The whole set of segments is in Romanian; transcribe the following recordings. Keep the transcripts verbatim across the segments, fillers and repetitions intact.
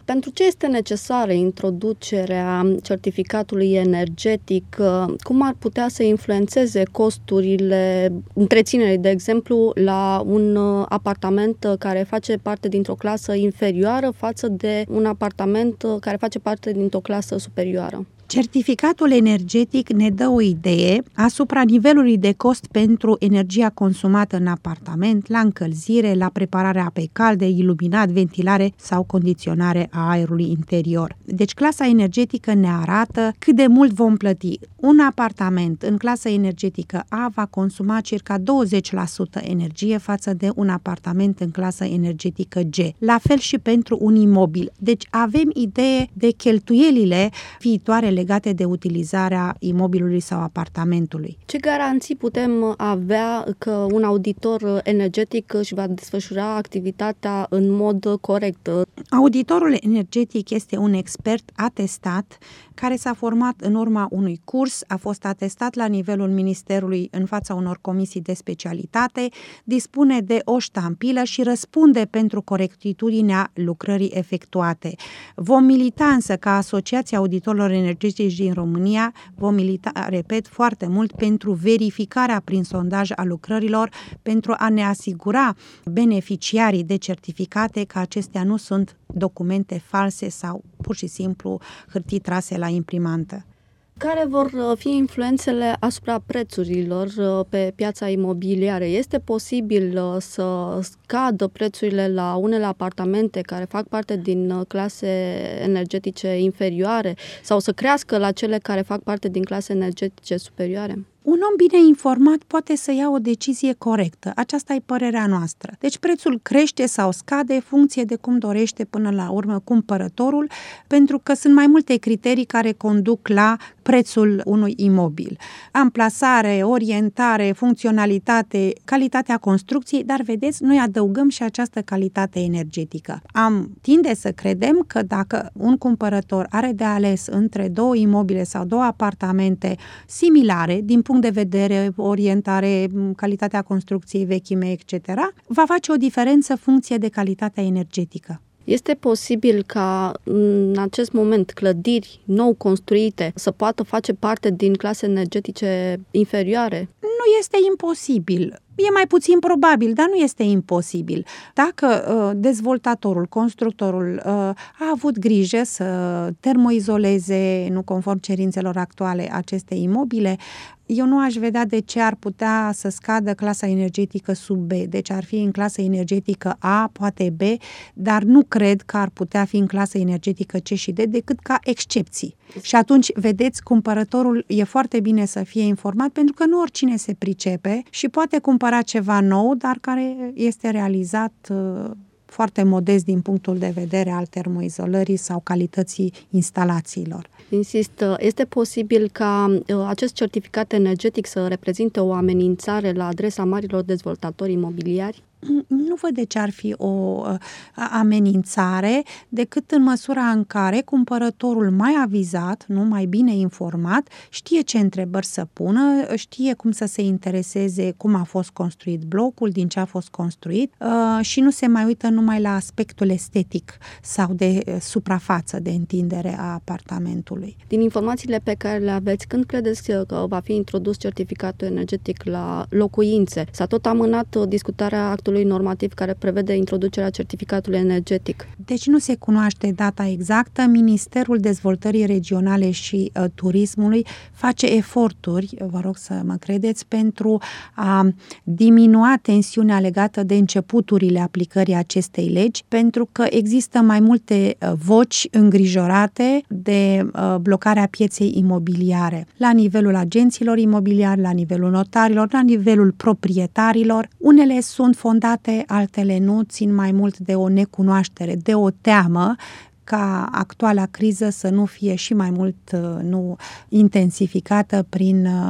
Pentru ce este necesară introducerea certificatului energetic? Cum ar putea să influențeze costurile întreținerii, de exemplu, la un apartament care face parte dintr-o clasă inferioară față de un apartament care face parte dintr-o clasă superioară? Certificatul energetic ne dă o idee asupra nivelului de cost pentru energia consumată în apartament, la încălzire, la prepararea apei calde, iluminat, ventilare sau condiționare a aerului interior. Deci clasa energetică ne arată cât de mult vom plăti. Un apartament în clasă energetică A va consuma circa douăzeci la sută energie față de un apartament în clasă energetică G. La fel și pentru un imobil. Deci avem idee de cheltuielile viitoare legate de utilizarea imobilului sau apartamentului. Ce garanții putem avea că un auditor energetic își va desfășura activitatea în mod corect? Auditorul energetic este un expert atestat care s-a format în urma unui curs, a fost atestat la nivelul Ministerului în fața unor comisii de specialitate, dispune de o ștampilă și răspunde pentru corectitudinea lucrării efectuate. Vom milita însă ca Asociația Auditorilor Energetici din România, vom milita, repet, foarte mult pentru verificarea prin sondaj a lucrărilor, pentru a ne asigura beneficiarii de certificate că acestea nu sunt documente false sau pur și simplu hârtii trase la imprimantă. Care vor fi influențele asupra prețurilor pe piața imobiliară? Este posibil să scadă prețurile la unele apartamente care fac parte din clase energetice inferioare sau să crească la cele care fac parte din clase energetice superioare? Un om bine informat poate să ia o decizie corectă. Aceasta e părerea noastră. Deci prețul crește sau scade în funcție de cum dorește până la urmă cumpărătorul, pentru că sunt mai multe criterii care conduc la prețul unui imobil. Amplasare, orientare, funcționalitate, calitatea construcției, dar vedeți, noi adăugăm și această calitate energetică. Am tinde să credem că dacă un cumpărător are de ales între două imobile sau două apartamente similare, din punct de vedere, orientare, calitatea construcției, vechime, et cetera, va face o diferență funcție de calitatea energetică. Este posibil ca în acest moment clădiri nou construite să poată face parte din clase energetice inferioare? Nu este imposibil. E mai puțin probabil, dar nu este imposibil. Dacă uh, dezvoltatorul, constructorul uh, a avut grijă să termoizoleze, nu conform cerințelor actuale, aceste imobile, eu nu aș vedea de ce ar putea să scadă clasa energetică sub B. Deci ar fi în clasă energetică A, poate B, dar nu cred că ar putea fi în clasă energetică C și D decât ca excepții. Și atunci, vedeți, cumpărătorul e foarte bine să fie informat, pentru că nu oricine se pricepe și poate cumpăra ceva nou, dar care este realizat uh, foarte modest din punctul de vedere al termoizolării sau calității instalațiilor. Insist, este posibil ca acest certificat energetic să reprezinte o amenințare la adresa marilor dezvoltatori imobiliari? Nu văd de ce ar fi o amenințare, decât în măsura în care cumpărătorul mai avizat, nu mai bine informat, știe ce întrebări să pună, știe cum să se intereseze cum a fost construit blocul, din ce a fost construit și nu se mai uită numai la aspectul estetic sau de suprafață, de întindere a apartamentului. Din informațiile pe care le aveți, când credeți că va fi introdus certificatul energetic la locuințe? S-a tot amânat discutarea actului normativ care prevede introducerea certificatului energetic. Deci nu se cunoaște data exactă. Ministerul Dezvoltării Regionale și uh, Turismului face eforturi, vă rog să mă credeți, pentru a diminua tensiunea legată de începuturile aplicării acestei legi, pentru că există mai multe uh, voci îngrijorate de uh, blocarea pieței imobiliare. La nivelul agenților imobiliari, la nivelul notarilor, la nivelul proprietarilor. Unele sunt fondate, altele nu, țin mai mult de o necunoaștere, de o teamă ca actuala criză să nu fie și mai mult nu intensificată prin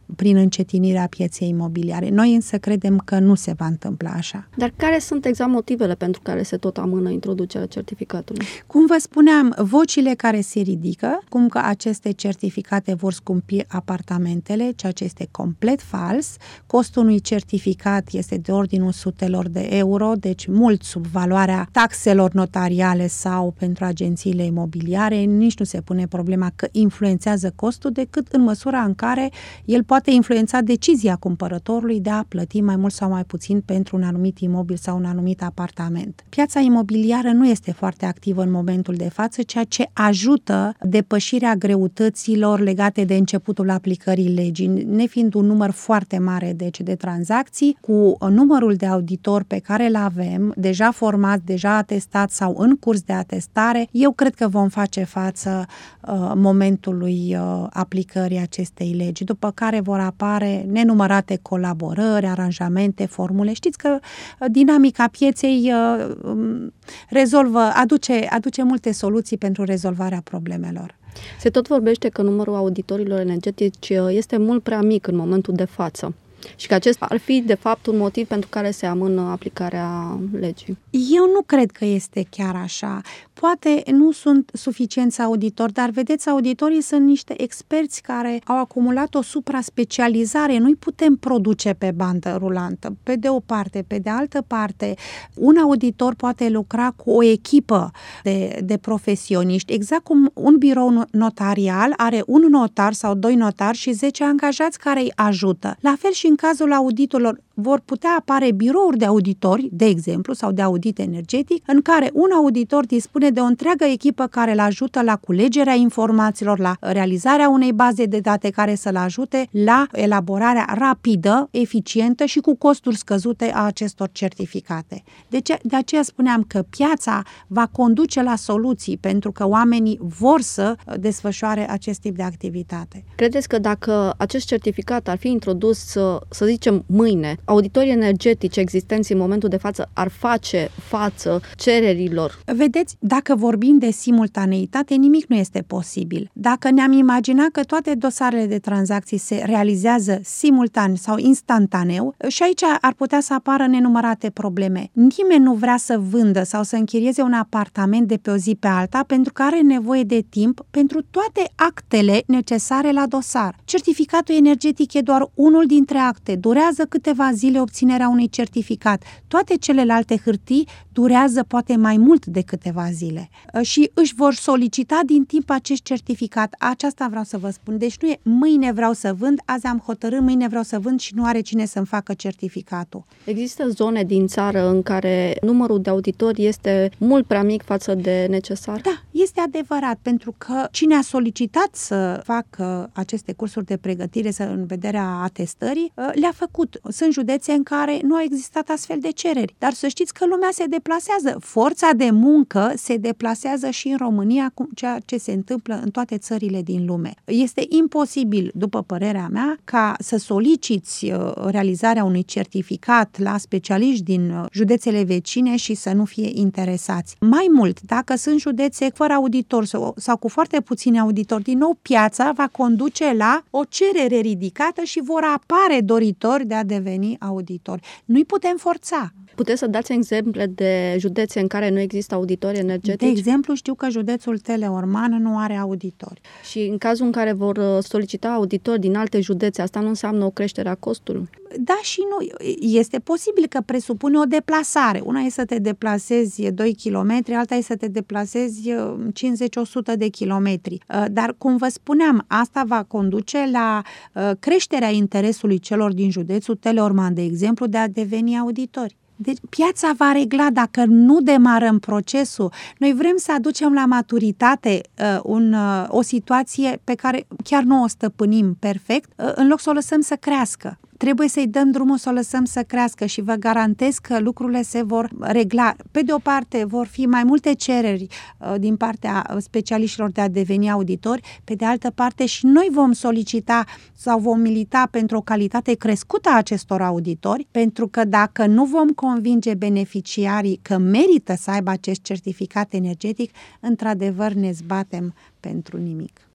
prin încetinirea pieței imobiliare. Noi însă credem că nu se va întâmpla așa. Dar care sunt exact motivele pentru care se tot amână introducerea certificatului? Cum vă spuneam, vocile care se ridică, cum că aceste certificate vor scumpi apartamentele, ceea ce este complet fals. Costul unui certificat este de ordinul sutelor de euro, deci mult sub valoarea taxelor notariale sau pentru agențiile imobiliare. Nici nu se pune problema că influențează costul, decât în măsura în care el poate influența decizia cumpărătorului de a plăti mai mult sau mai puțin pentru un anumit imobil sau un anumit apartament. Piața imobiliară nu este foarte activă în momentul de față, ceea ce ajută depășirea greutăților legate de începutul aplicării legii, nefiind un număr foarte mare deci, de tranzacții, cu numărul de auditori pe care îl avem, deja formați, deja atestați sau în curs de atestare, eu cred că vom face față uh, momentului uh, aplicării acestei legi, după care vor apare nenumărate colaborări, aranjamente, formule. Știți că uh, dinamica pieței uh, um, rezolvă, aduce, aduce multe soluții pentru rezolvarea problemelor. Se tot vorbește că numărul auditorilor energetici este mult prea mic în momentul de față și că acesta ar fi, de fapt, un motiv pentru care se amână aplicarea legii. Eu nu cred că este chiar așa. Poate nu sunt suficienți auditori, dar vedeți, auditorii sunt niște experți care au acumulat o supra-specializare. Nu-i putem produce pe bandă rulantă, pe de o parte. Pe de altă parte, un auditor poate lucra cu o echipă de, de profesioniști, exact cum un birou notarial are un notar sau doi notari și zece angajați care îi ajută. La fel și în cazul auditorilor, vor putea apare birouri de auditori, de exemplu, sau de audit energetic, în care un auditor dispune de o întreagă echipă care îl ajută la culegerea informațiilor, la realizarea unei baze de date care să-l ajute la elaborarea rapidă, eficientă și cu costuri scăzute a acestor certificate. De, ce, de aceea spuneam că piața va conduce la soluții, pentru că oamenii vor să desfășoare acest tip de activitate. Credeți că dacă acest certificat ar fi introdus, să, să zicem, mâine, auditorii energetici existenți în momentul de față ar face față cererilor? Vedeți, dacă vorbim de simultaneitate, nimic nu este posibil. Dacă ne-am imaginat că toate dosarele de tranzacții se realizează simultan sau instantaneu, și aici ar putea să apară nenumărate probleme. Nimeni nu vrea să vândă sau să închirieze un apartament de pe o zi pe alta pentru că are nevoie de timp pentru toate actele necesare la dosar. Certificatul energetic e doar unul dintre acte, durează câteva zile obținerea unui certificat. Toate celelalte hârtii durează poate mai mult de câteva zile și își vor solicita din timp acest certificat. Aceasta vreau să vă spun. Deci nu e mâine vreau să vând, azi am hotărât, mâine vreau să vând și nu are cine să-mi facă certificatul. Există zone din țară în care numărul de auditori este mult prea mic față de necesar? Da, este adevărat, pentru că cine a solicitat să facă aceste cursuri de pregătire să, în vederea atestării, le-a făcut. Sunt județe în care nu a existat astfel de cereri, dar să știți că lumea se deplasează. Forța de muncă se deplasează și în România, cum ceea ce se întâmplă în toate țările din lume. Este imposibil, după părerea mea, ca să soliciți realizarea unui certificat la specialiști din județele vecine și să nu fie interesați. Mai mult, dacă sunt județe fără auditor sau, sau cu foarte puțini auditori, din nou piața va conduce la o cerere ridicată și vor apare doritori de a deveni auditori. Nu-i putem forța. Puteți să dați exemple de județe în care nu există auditori energetici? De exemplu, știu că județul Teleorman nu are auditori. Și în cazul în care vor solicita auditori din alte județe, asta nu înseamnă o creștere a costului? Da și nu. Este posibil că presupune o deplasare. Una e să te deplasezi doi kilometri, alta e să te deplasezi cincizeci la o sută de kilometri. Dar, cum vă spuneam, asta va conduce la creșterea interesului celor din județul Teleorman, de exemplu, de a deveni auditori. Deci piața va regla dacă nu demarăm procesul. Noi vrem să aducem la maturitate uh, un, uh, o situație pe care chiar nu o stăpânim perfect, uh, în loc să o lăsăm să crească. Trebuie să-i dăm drumul să o lăsăm să crească și vă garantez că lucrurile se vor regla. Pe de o parte vor fi mai multe cereri uh, din partea specialiștilor de a deveni auditori, pe de altă parte și noi vom solicita sau vom milita pentru o calitate crescută a acestor auditori, pentru că dacă nu vom convinge beneficiarii că merită să aibă acest certificat energetic, într-adevăr ne zbatem pentru nimic.